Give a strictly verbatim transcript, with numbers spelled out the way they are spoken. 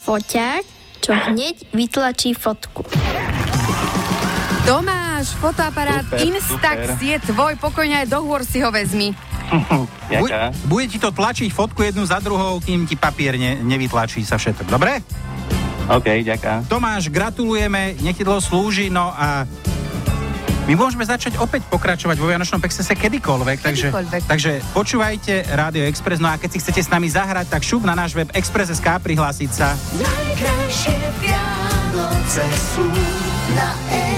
foťák, čo hneď vytlačí fotku. Tomáš, fotoaparát Super, Instax super. je tvoj, pokojne aj do hôr si ho vezmi. Ďaká. Bude ti to tlačiť fotku jednu za druhou, kým ti papier ne, nevytlačí sa všetko. Dobre? OK, ďaká. Tomáš, gratulujeme, nech ti dlho slúži, no a my môžeme začať opäť pokračovať vo Vianočnom Expresse kedykoľvek, takže, Kedykoľvek. takže počúvajte Rádio Express, no a keď si chcete s nami zahrať, tak šup na náš web express bodka es ká, prihlásiť sa. Najkrajšie Vianoce sú na